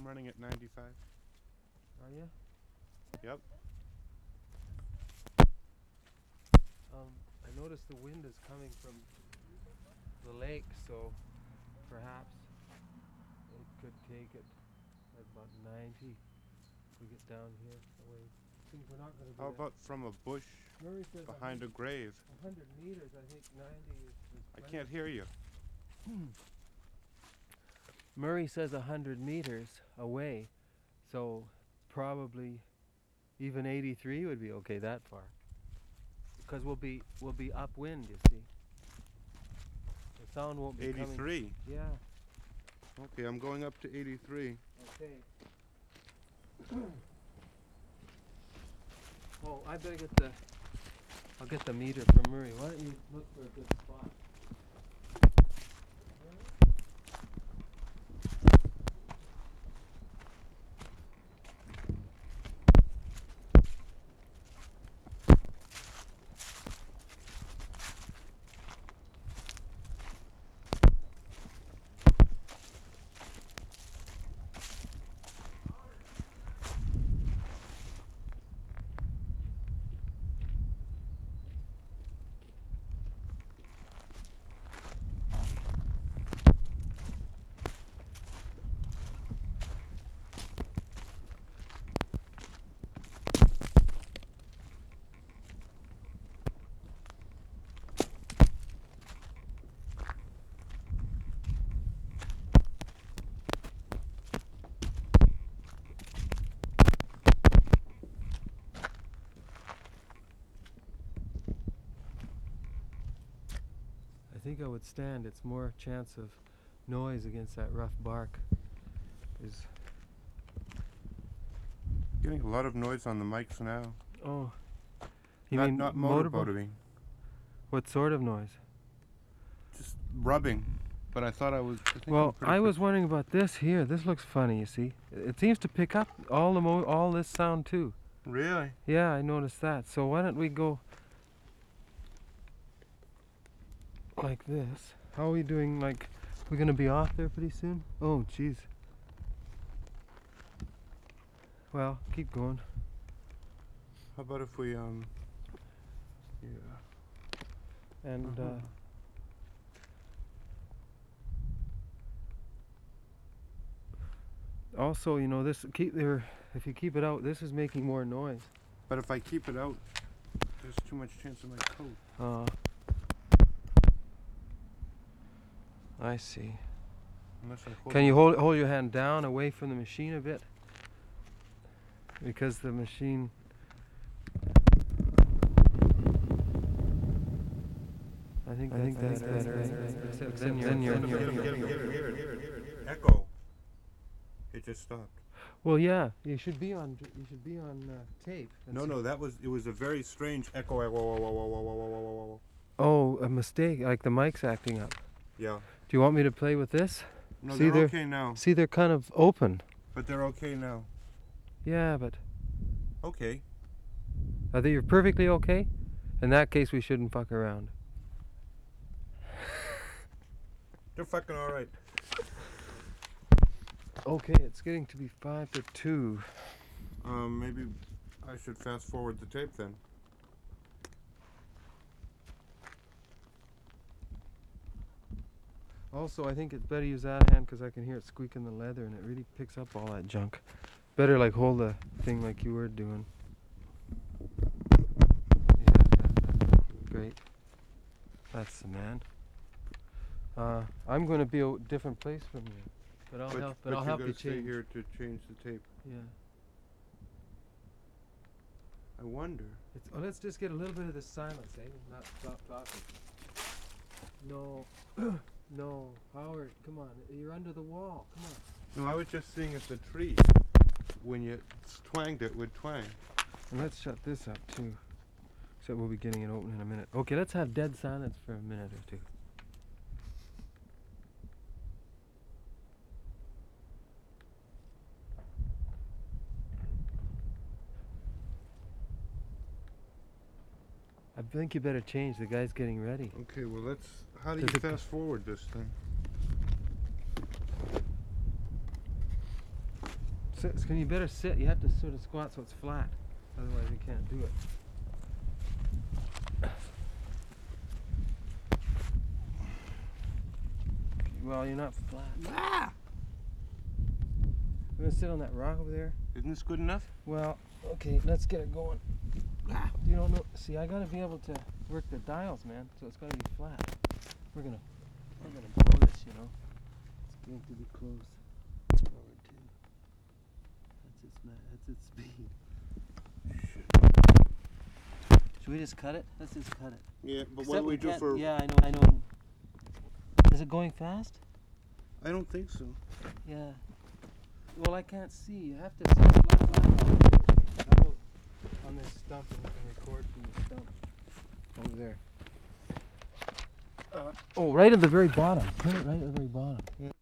running at 95. Are you? Yep. I noticed the wind is coming from the lake, so perhaps it could take it at about 90 if we get down here away. Seems we're not going to be How that. about from a bush Murray says behind a grave? 100 meters, I think 90 is I plenty. can't hear you. Murray says 100 meters away, so probably even 83 would be okay that far. Because we'll be upwind, you see. The sound won't be coming. 83. Yeah. Okay, I'm going up to 83. Okay. Oh, I better I'll get the meter from Murray. Why don't you look for a good spot? I think I would stand. It's more chance of noise against that rough bark. Getting a lot of noise on the mics now. Oh, you not mean not motorboat? motorboating. What sort of noise? Just rubbing. But I thought I was. Well, I was wondering about this here. This looks funny. You see, it seems to pick up all this sound too. Really? Yeah, I noticed that. So why don't we go like this? How are we doing? Like, we're gonna be off there pretty soon? Oh, jeez. Well, keep going. How about if we Yeah. And also, you know, if you keep it out, this is making more noise. But if I keep it out, there's too much chance of my coat. I see. Unless I hold Can you it. hold your hand down away from the machine a bit? Because the machine. I think that's better. Except then you're. Echo. It just stopped. Well, yeah, you should be on tape. No, it was a very strange echo. Oh, a mistake. Like the mic's acting up. Yeah. Do you want me to play with this? No, See, they're okay now. See, they're kind of open. But they're okay now. Yeah, but. Okay. Are they perfectly okay? In that case, we shouldn't fuck around. They're fucking alright. Okay, it's getting to be 5 to 2. Maybe I should fast forward the tape then. Also, I think it's better use that hand because I can hear it squeaking the leather and it really picks up all that junk. Better like hold the thing like you were doing. Yeah, great. That's the man. I'm going to be a different place from you, but I'll help you stay change. here to change the tape. Yeah. I wonder. Let's just get a little bit of the silence, eh? Not stop talking. No, no, Howard, come on. You're under the wall. Come on. No, I was just seeing if the tree, when you twanged it, would twang. And let's shut this up too. So we'll be getting it open in a minute. Okay, let's have dead silence for a minute or two. I think you better change. The guy's getting ready. Okay, well how do you fast forward this thing? Can you better sit? You have to sort of squat so it's flat. Otherwise you can't do it. Well, you're not flat. Ah! We're gonna sit on that rock over there. Isn't this good enough? Well, okay, let's get it going. Ah. You don't know. See, I gotta be able to work the dials, man. So it's gotta be flat. We're gonna blow this, you know. It's going to be close. Forward two. That's its speed. Should we just cut it? Let's just cut it. Yeah, but Except what do we do can't- for... Yeah, I know. Is it going fast? I don't think so. Yeah. Well, I can't see. You have to sit flat. How about on this stump and we can record from the stump? Over there. Oh, right at the very bottom. Put it right at the very bottom. Yeah.